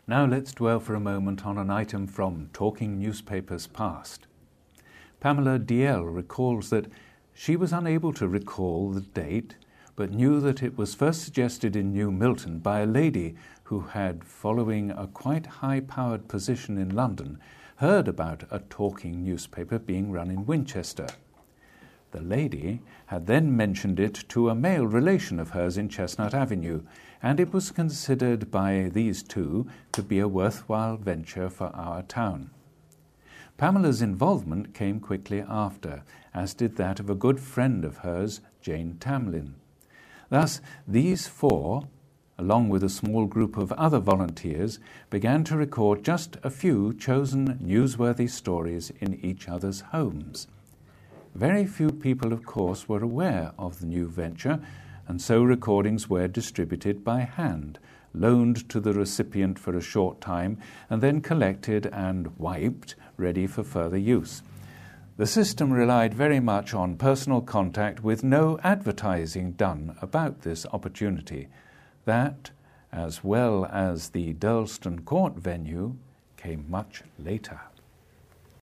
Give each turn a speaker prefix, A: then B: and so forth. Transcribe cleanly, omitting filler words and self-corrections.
A: Now let's dwell for a moment on an item from Talking Newspapers Past. Pamela DL recalls that she was unable to recall the date, but knew that it was first suggested in New Milton by a lady who had, following a quite high-powered position in London, heard about a talking newspaper being run in Winchester. The lady had then mentioned it to a male relation of hers in Chestnut Avenue, and it was considered by these two to be a worthwhile venture for our town. Pamela's involvement came quickly after, as did that of a good friend of hers, Jane Tamlin. Thus, these four, along with a small group of other volunteers, began to record just a few chosen newsworthy stories in each other's homes. Very few people, of course, were aware of the new venture, and so recordings were distributed by hand, loaned to the recipient for a short time, and then collected and wiped, ready for further use. The system relied very much on personal contact with no advertising done about this opportunity. That, as well as the Durlston Court venue, came much later.